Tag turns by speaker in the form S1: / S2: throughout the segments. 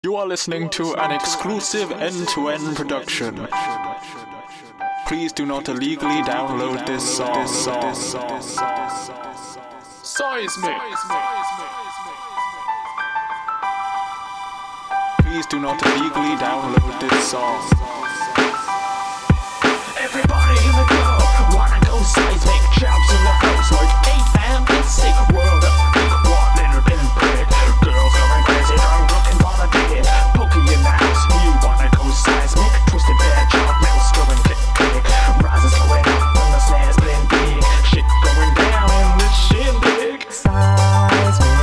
S1: You are listening to an exclusive end-to-end production. Please do not illegally download this song. Seismic. Please do not illegally download this song.
S2: Everybody in the club wanna go seismic. Chaps in the house like 8 a.m. It's sick world of big one little bit brick. Girls going crazy, drunk looking for the beer. Pokey in the house, you wanna go seismic. Twisted bear, chop, metal screwing, click, click. Rises going up and the snares playing big. Shit going down in the shindig. Seismic,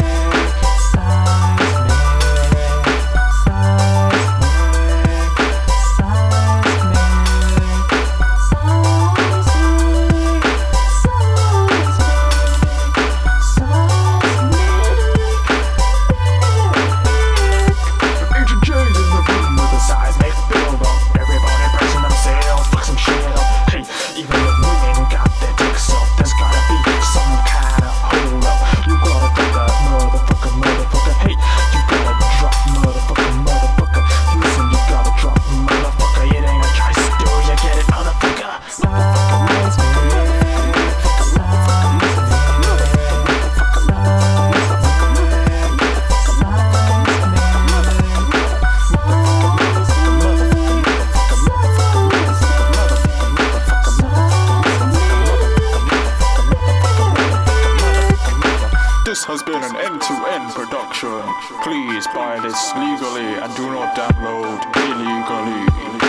S1: This has been an end-to-end production. Please buy this legally and do not download illegally.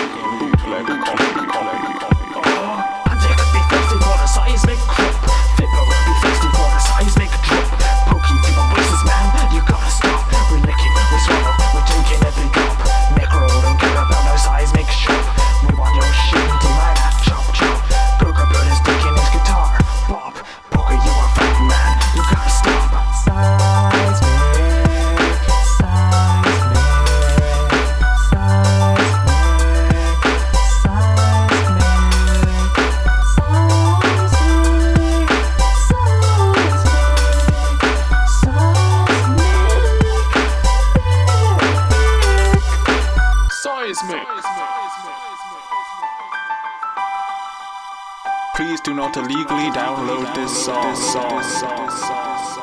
S2: And they could be thirsty for the seismic crop. Fipper will be thirsty for the seismic drop. Pokey people voices, man, you gotta stop. We licking, we swallow, we drinking every drop. Necro don't care about no seismic shop. We want your shit into my lap, chop chop. Burger bird is taking his guitar. Bob, Pokey, you are fat man, you gotta stop.
S1: Seismic. Please do not illegally download this song.